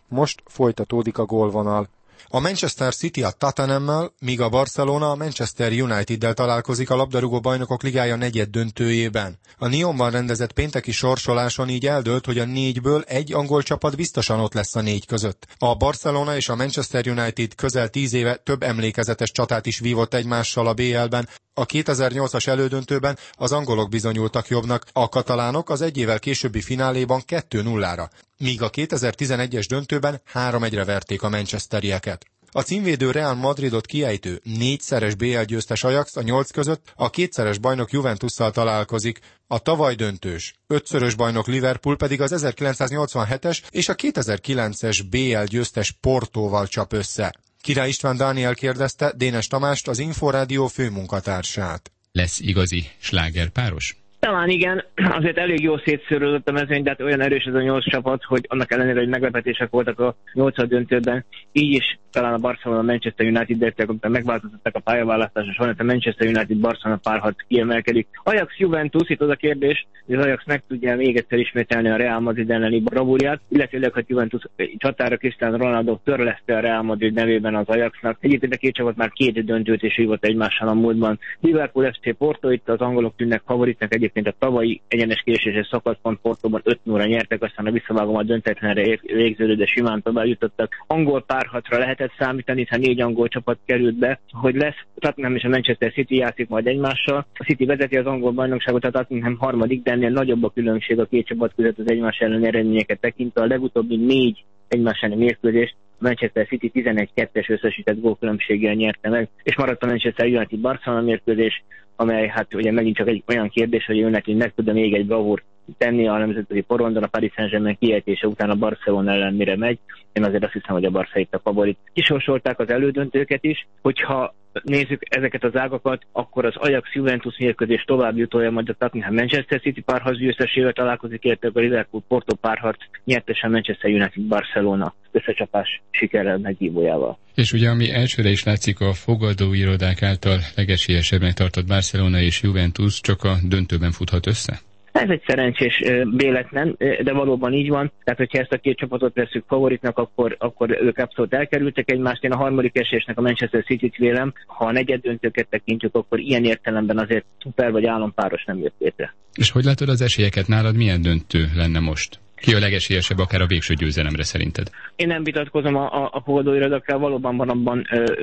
most folytatódik a gólvonal. A Manchester City a Tottenhammel, míg a Barcelona a Manchester United-del találkozik a labdarúgó bajnokok ligája negyeddöntőjében. A Nyonban rendezett pénteki sorsoláson így eldőlt, hogy a 4-ből egy angol csapat biztosan ott lesz a 4 között. A Barcelona és a Manchester United közel 10 éve több emlékezetes csatát is vívott egymással a BL-ben. A 2008-as elődöntőben az angolok bizonyultak jobbnak, a katalánok az egy évvel későbbi fináléban 2-0-ra, míg a 2011-es döntőben 3-1-re verték a manchesterieket. A címvédő Real Madridot kiejtő 4-szeres BL győztes Ajax a 8 között a 2-szeres bajnok Juventusszal találkozik, a tavaly döntős 5-szörös bajnok Liverpool pedig az 1987-es és a 2009-es BL győztes Portóval csap össze. Király István Dániel kérdezte Dénes Tamást, az Inforádió főmunkatársát. Lesz igazi slágerpáros? Talán igen, azért elég jól szétszőrözött a mezőny, de hát olyan erős ez a 8 csapat, hogy annak ellenére, hogy meglepetések voltak a 8. döntőben, így is talán a Barcelona Manchester United értek, amikor megváltoztatták a pályaválasztás, és van, a Manchester United Barcelona párharc kiemelkedik. Ajax Juventus, itt az a kérdés, hogy az Ajax meg tudja még egyszer ismételni a Real Madrid elleni bravúrját, illetőleg, hogy Juventus csatára Cristiano Ronaldo törleszte a Real Madrid nevében az Ajaxnak. Egyébként a két csapat már 2 döntőt is hívott egymással a múltban. Liverpool FC Porto, itt az angolok tűnnek favoritnak, egyébként a tavalyi egyenes késéses szakaszpont Portóban 5-0-ra nyertek, aztán a visszavágómat döntetlenre végződő, de simán tovább jutottak. Angol párharcra lehetett számítani, hiszen 4 angol csapat került be, hogy lesz. Tottenham és a Manchester City játszik majd egymással. A City vezeti az angol bajnokságot, a Tottenham harmadik, de ennél nagyobb a különbség a két csapat között az egymás ellen eredményeket tekintve. A legutóbbi 4 egymás elleni mérkőzést a Manchester City 11-2-es összesített gólkülönbséggel nyerte meg, és maradt a Manchester United Barcelona mérkőzés, amely hát ugye megint csak egy olyan kérdés, hogy United meg tudja még egy bravúrt tenni a nemzetközi porondon, a Paris Saint-Germain kiejtése után a Barcelona ellen mire megy. Én azért azt hiszem, hogy a Barca itt a favorit. Kisorsolták az elődöntőket is, hogyha nézzük ezeket az ágakat, akkor az Ajax-Juventus mérkőzés tovább jutója majd a Tottenham Manchester City párharc győztesével találkozik, értek a Liverpool-Porto párharc nyertesen Manchester United-Barcelona összecsapás sikerrel megvívójával. És ugye ami elsőre is látszik, a fogadóirodák által legesélyesebbnek tartott Barcelona és Juventus csak a döntőben futhat össze? Ez egy szerencsés véletlen, de valóban így van. Tehát, hogyha ezt a két csapatot veszük favoritnak, akkor ők abszolút elkerültek egymást. Én a harmadik esélyesnek a Manchester City-t vélem. Ha a negyeddöntőket tekintjük, akkor ilyen értelemben azért szuper vagy állampáros nem jött létre. És hogy látod az esélyeket nálad? Milyen döntő lenne most? Ki a legesélyesebb akár a végső győzelemre szerinted? Én nem vitatkozom a fogadóirodakkal, valóban van abban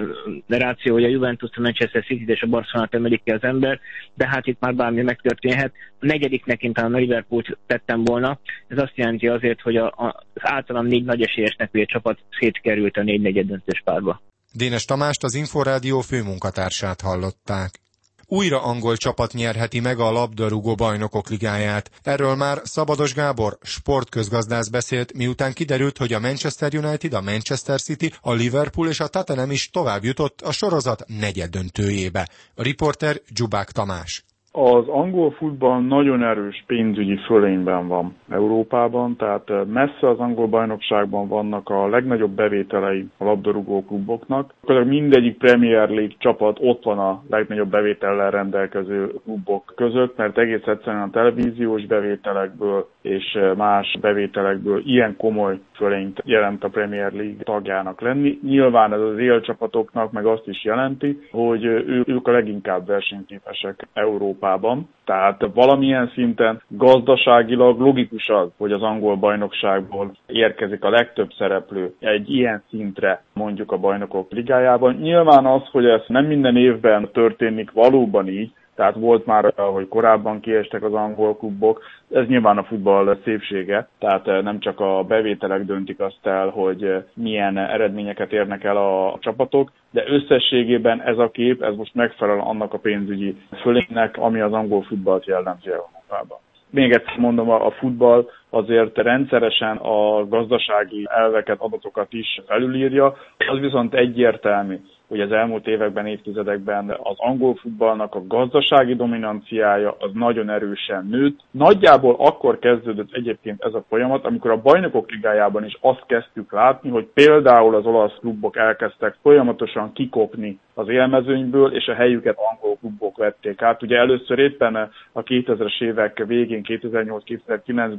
ráció, hogy a Juventus, a Manchester City és a Barcelonát emelik ki az ember, de hát itt már bármi megtörténhet. A negyediknek én talán a Liverpoolt tettem volna. Ez azt jelenti azért, hogy az általam 4 nagy esélyesnek a csapat szétkerült a 4 negyeddöntős párba. Dénes Tamást, az Inforádió főmunkatársát hallották. Újra angol csapat nyerheti meg a labdarúgó bajnokok ligáját. Erről már Szabados Gábor, sportközgazdász beszélt, miután kiderült, hogy a Manchester United, a Manchester City, a Liverpool és a Tottenham is tovább jutott a sorozat negyeddöntőjébe. A riporter Dzsubák Tamás. Az angol futball nagyon erős pénzügyi fölényben van Európában, tehát messze az angol bajnokságban vannak a legnagyobb bevételei a labdarúgó kluboknak. Mindegyik Premier League csapat ott van a legnagyobb bevétellel rendelkező klubok között, mert egész egyszerűen a televíziós bevételekből és más bevételekből ilyen komoly fölényt jelent a Premier League tagjának lenni. Nyilván ez az élcsapatoknak meg azt is jelenti, hogy ők a leginkább versenyképesek Európában. Tehát valamilyen szinten gazdaságilag logikus az, hogy az angol bajnokságból érkezik a legtöbb szereplő egy ilyen szintre, mondjuk a bajnokok ligájában. Nyilván az, hogy ez nem minden évben történik valóban így, tehát volt már, hogy korábban kiestek az angol klubok, ez nyilván a futball szépsége, tehát nem csak a bevételek döntik azt el, hogy milyen eredményeket érnek el a csapatok, de összességében ez a kép, ez most megfelel annak a pénzügyi fölénynek, ami az angol futballt jellemzi Európában. Még egyszer mondom, a futball azért rendszeresen a gazdasági elveket, adatokat is felülírja, az viszont egyértelmű, hogy az elmúlt években, évtizedekben az angol futballnak a gazdasági dominanciája az nagyon erősen nőtt. Nagyjából akkor kezdődött egyébként ez a folyamat, amikor a bajnokok ligájában is azt kezdtük látni, hogy például az olasz klubok elkezdtek folyamatosan kikopni az élmezőnyből, és a helyüket angol klubok vették át. Ugye először éppen a 2000-es évek végén, 2008-2009-ben volt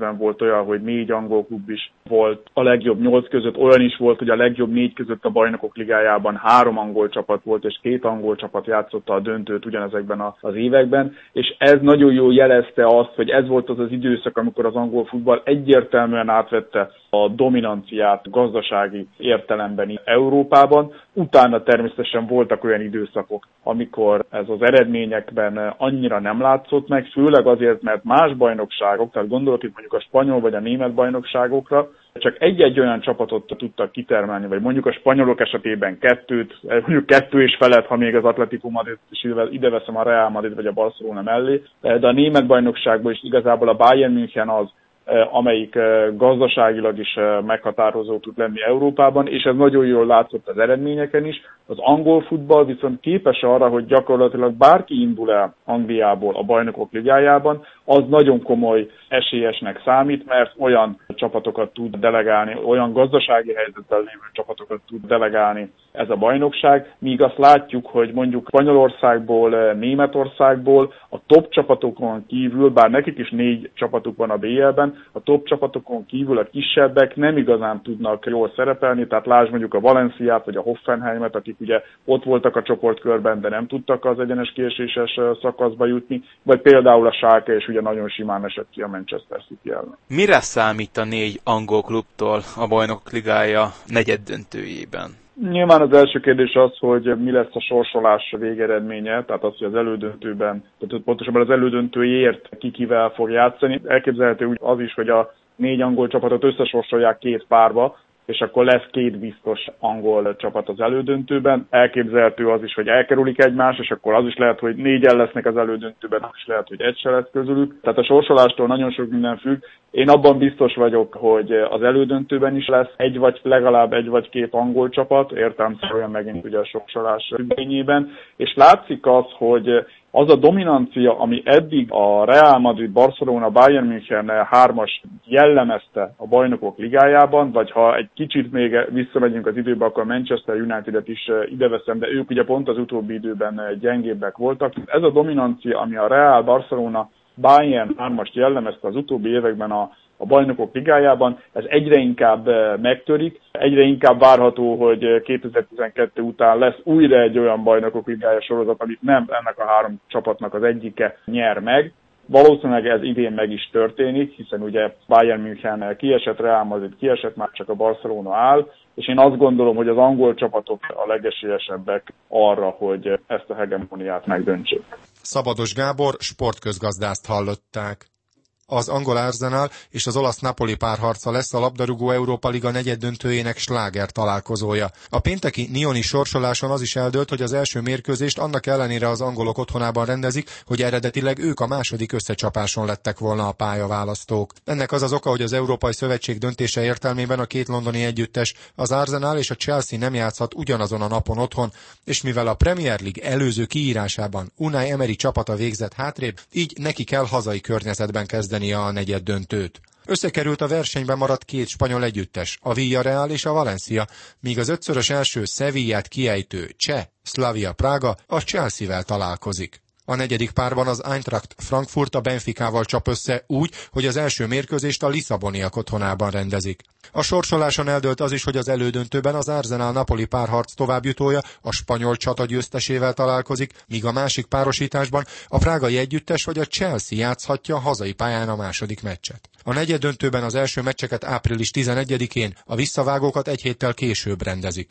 olyan, hogy 4 angol klub is volt a legjobb 8 között, olyan is volt, hogy a legjobb 4 között a Bajnokok Ligájában 3 angol csapat volt, és 2 angol csapat játszotta a döntőt ugyanezekben az években, és ez nagyon jól jelezte azt, hogy ez volt az az időszak, amikor az angol futball egyértelműen átvette a dominanciát gazdasági értelemben Európában. Utána természetesen voltak olyan időszakok, amikor ez az eredményekben annyira nem látszott meg, főleg azért, mert más bajnokságok, tehát gondolok itt mondjuk a spanyol vagy a német bajnokságokra, csak egy-egy olyan csapatot tudtak kitermelni, vagy mondjuk a spanyolok esetében 2, mondjuk 2 és felett, ha még az Atletico Madrid is ide veszem a Real Madrid vagy a Barcelona mellé, de a német bajnokságban is igazából a Bayern München az, amelyik gazdaságilag is meghatározó tud lenni Európában, és ez nagyon jól látszott az eredményeken is. Az angol futball viszont képes arra, hogy gyakorlatilag bárki indul el Angliából a Bajnokok Ligájában, az nagyon komoly esélyesnek számít, mert olyan csapatokat tud delegálni, olyan gazdasági helyzetben lévő csapatokat tud delegálni ez a bajnokság, míg azt látjuk, hogy mondjuk Spanyolországból, Németországból a top csapatokon kívül, bár nekik is 4 csapatuk van a BL-ben, a top csapatokon kívül a kisebbek nem igazán tudnak jól szerepelni, tehát lásd mondjuk a Valenciát vagy a Hoffenheimet, akik ugye ott voltak a csoportkörben, de nem tudtak az egyenes kieséses szakaszba jutni, vagy például a Schalke és ugye nagyon simán esett ki a Manchester City ellen. Mire számít a 4 angol klubtól a Bajnokok Ligája negyeddöntőjében? Nyilván az első kérdés az, hogy mi lesz a sorsolás végeredménye, tehát az, hogy az elődöntőben, tehát pontosabban az elődöntőért kivel fog játszani. Elképzelhető az is, hogy a 4 angol csapatot összesorsolják 2 párba, és akkor lesz 2 biztos angol csapat az elődöntőben. Elképzelhető az is, hogy elkerülik egymást, és akkor az is lehet, hogy 4-en lesznek az elődöntőben, az is lehet, hogy egy se lesz közülük. Tehát a sorsolástól nagyon sok minden függ. Én abban biztos vagyok, hogy az elődöntőben is lesz legalább 1 vagy 2 angol csapat, értelemszerűen megint ugye a sorsolás függvényében, és látszik az, hogy az a dominancia, ami eddig a Real Madrid, Barcelona, Bayern München 3-as jellemezte a Bajnokok Ligájában, vagy ha egy kicsit még visszamegyünk az időbe, akkor Manchester United-et is ideveszem, de ők ugye pont az utóbbi időben gyengébbek voltak. Ez a dominancia, ami a Real, Barcelona, Bayern 3-ast jellemezte az utóbbi években a Bajnokok Ligájában, ez egyre inkább megtörik, egyre inkább várható, hogy 2012 után lesz újra egy olyan Bajnokok Ligája sorozat, amit nem ennek a 3 csapatnak az egyike nyer meg. Valószínűleg ez idén meg is történik, hiszen ugye Bayern München kiesett, Real Madrid kiesett, már csak a Barcelona áll, és én azt gondolom, hogy az angol csapatok a legesélyesebbek arra, hogy ezt a hegemóniát megdöntsék. Szabados Gábor sportközgazdást hallották. Az angol Arsenal és az olasz Napoli párharca lesz a labdarúgó Európa Liga negyeddöntőjének sláger találkozója. A pénteki nioni sorsoláson az is eldőlt, hogy az első mérkőzést annak ellenére az angolok otthonában rendezik, hogy eredetileg ők a második összecsapáson lettek volna a pályaválasztók. Ennek az az oka, hogy az Európai Szövetség döntése értelmében a 2 londoni együttes, az Arsenal és a Chelsea nem játszhat ugyanazon a napon otthon, és mivel a Premier League előző kiírásában Unai Emery csapata végzett hátrébb, így neki kell hazai környezetben kezdeni a negyeddöntőt. Összekerült a versenyben maradt 2 spanyol együttes, a Villarreal és a Valencia, míg az 5-szörös első Sevillát kiejtő cseh Slavia Praga a Chelsea-vel találkozik. A negyedik párban az Eintracht Frankfurt a Benficával csap össze úgy, hogy az első mérkőzést a lisszaboniak otthonában rendezik. A sorsoláson eldőlt az is, hogy az elődöntőben az Arsenal-Napoli párharc továbbjutója a spanyol csata győztesével találkozik, míg a másik párosításban a prágai együttes vagy a Chelsea játszhatja hazai pályán a második meccset. A negyeddöntőben az első meccseket április 11-én, a visszavágókat egy héttel később rendezik.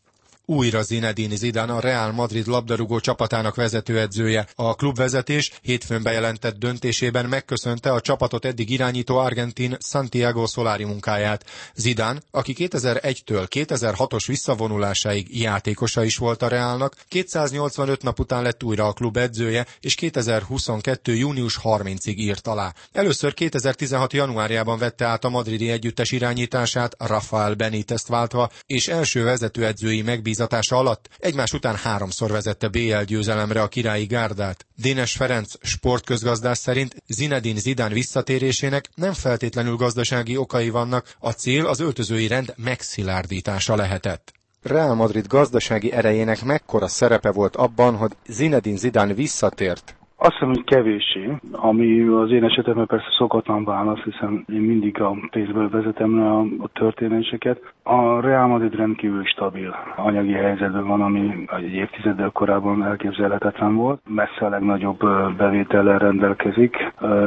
Újra Zinedine Zidane a Real Madrid labdarúgó csapatának vezetőedzője. A klubvezetés hétfőn bejelentett döntésében megköszönte a csapatot eddig irányító argentin Santiago Solari munkáját. Zidane, aki 2001-től 2006-os visszavonulásáig játékosa is volt a Realnak, 285 nap után lett újra a klub edzője, és 2022. június 30-ig írt alá. Először 2016. januárjában vette át a madridi együttes irányítását Rafael Benítez váltva, és első vezetőedzői megbízása alatt egymás után 3-szor vezette BL győzelemre a királyi gárdát. Dénes Ferenc sportközgazdász szerint Zinedine Zidane visszatérésének nem feltétlenül gazdasági okai vannak, a cél az öltözői rend megszilárdítása lehetett. Real Madrid gazdasági erejének mekkora szerepe volt abban, hogy Zinedine Zidane visszatért Azt hiszem, hogy kevéssé, ami az én esetemben persze szokatlan válasz, hiszen én mindig a pénzből vezetem le a történéseket. A Real Madrid rendkívül stabil anyagi helyzetben van, ami egy évtizeddel korábban elképzelhetetlen volt. Messze a legnagyobb bevétellel rendelkezik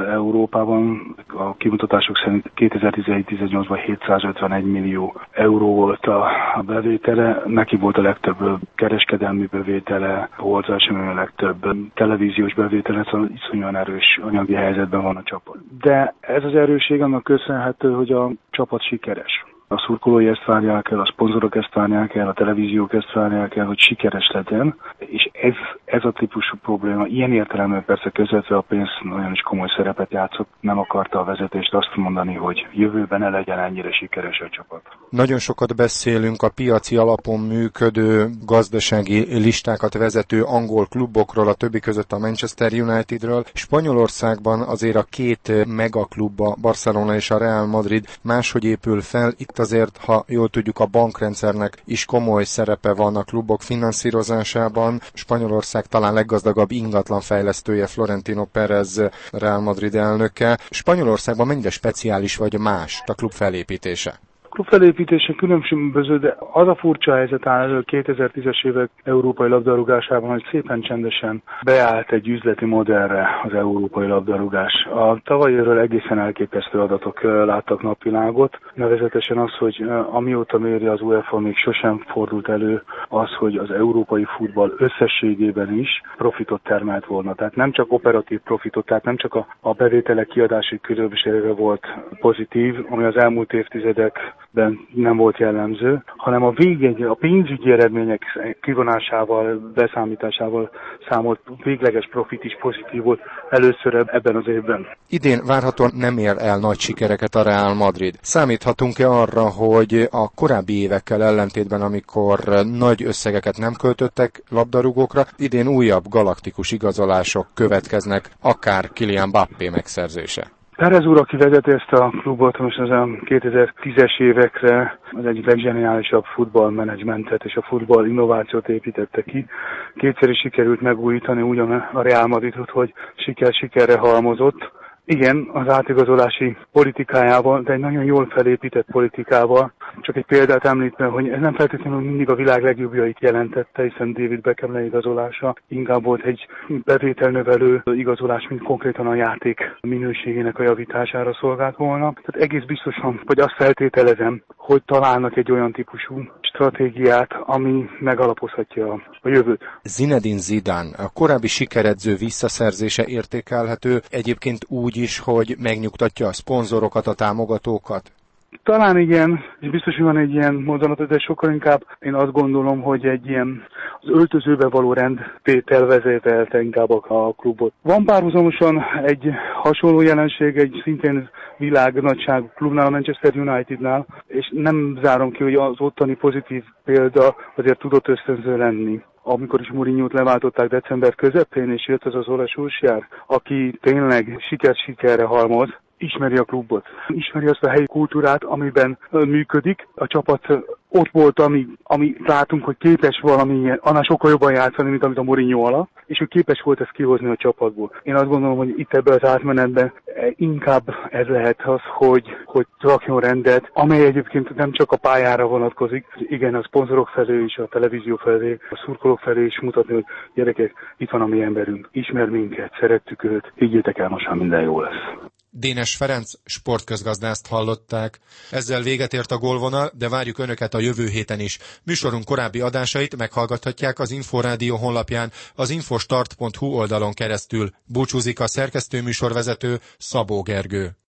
Európában. A kimutatások szerint 2017-18-ban 751 millió euró volt a bevétele. Neki volt a legtöbb kereskedelmi bevétele, volt az esemény a legtöbb televíziós bevétele, szóval iszonyúan erős anyagi helyzetben van a csapat. De ez az erősség annak köszönhető, hogy a csapat sikeres. A szurkolói ezt várják el, a szponzorok ezt várják el, a televíziók ezt várják el, hogy sikeres legyen, és ez a típusú probléma. Ilyen értelemben persze közvetve a pénz nagyon is komoly szerepet játszott, nem akarta a vezetést azt mondani, hogy jövőben ne legyen ennyire sikeres a csapat. Nagyon sokat beszélünk a piaci alapon működő gazdasági listákat vezető angol klubokról, a többi között a Manchester Unitedről. Spanyolországban azért a két megaklub, a Barcelona és a Real Madrid máshogy épül fel. Itt azért, ha jól tudjuk, a bankrendszernek is komoly szerepe van a klubok finanszírozásában. Spanyolország talán leggazdagabb ingatlanfejlesztője Florentino Pérez, Real Madrid elnöke. Spanyolországban mennyire speciális vagy más a klub felépítése? Klubfelépítése különböző, de az a furcsa helyzet áll elő 2010-es évek európai labdarúgásában, hogy szépen csendesen beállt egy üzleti modellre az európai labdarúgás. A tavalyról egészen elképesztő adatok láttak napvilágot, nevezetesen az, hogy amióta méri az UEFA, még sosem fordult elő az, hogy az európai futball összességében is profitot termelt volna. Tehát nem csak operatív profitot, tehát nem csak a bevételek kiadási különbsége volt pozitív, ami az elmúlt évtizedekben nem volt jellemző, hanem a pénzügyi eredmények kivonásával, beszámításával számolt végleges profit is pozitív volt először ebben az évben. Idén várhatóan nem ér el nagy sikereket a Real Madrid. Számíthatunk-e arra, hogy a korábbi évekkel ellentétben, amikor nagy összegeket nem költöttek labdarúgókra, idén újabb galaktikus igazolások következnek, akár Kylian Mbappé megszerzése? Pérez úr, aki vezeti ezt a klubot, most az a 2010-es évekre az egyik leggeniálisabb futballmenedzsmentet és a futball innovációt építette ki. Kétszer is sikerült megújítani ugyan a Real Madridot, hogy sikerre halmozott. Igen, az átigazolási politikájával, de egy nagyon jól felépített politikával. Csak egy példát említve, hogy ez nem feltétlenül mindig a világ legjobbjait jelentette, hiszen David Beckham leigazolása inkább volt egy bevételnövelő igazolás, mint konkrétan a játék minőségének a javítására szolgált volna. Tehát egész biztosan, hogy azt feltételezem, hogy találnak egy olyan típusú stratégiát, ami megalapozhatja a jövőt. Zinedine Zidane, a korábbi sikeredző visszaszerzése értékelhető egyébként úgy is, hogy megnyugtatja a szponzorokat, a támogatókat? Talán igen, és biztos, hogy van egy ilyen mozzanat, de sokkal inkább én azt gondolom, hogy egy ilyen az öltözőbe való rendtétel vezérelte inkább a klubot. Van párhuzamosan egy hasonló jelenség, egy szintén világnagyságú klubnál, a Manchester Unitednál, és nem zárom ki, hogy az ottani pozitív példa azért tudott ösztönző lenni. Amikor is Mourinhót leváltották december közepén, és jött az az Ole Solskjaer, aki tényleg sikerre halmoz, ismeri a klubot, ismeri azt a helyi kultúrát, amiben működik. A csapat ott volt, ami látunk, hogy képes valamilyen, annál sokkal jobban játszani, mint amit a Mourinho alatt, és hogy képes volt ezt kihozni a csapatból. Én azt gondolom, hogy itt ebben az átmenetben inkább ez lehet az, hogy rakjon rendet, amely egyébként nem csak a pályára vonatkozik, igen, a szponzorok felé is, a televízió felé, a szurkolók felé is mutatni, hogy gyerekek, itt van a mi emberünk, ismer minket, szerettük őt, higgyétek el, most már minden jó lesz. Dénes Ferenc sportközgazdászt hallották. Ezzel véget ért a Gólvonal, de várjuk Önöket a jövő héten is. Műsorunk korábbi adásait meghallgathatják az Inforádió honlapján, az infostart.hu oldalon keresztül. Búcsúzik a szerkesztőműsorvezető Szabó Gergő.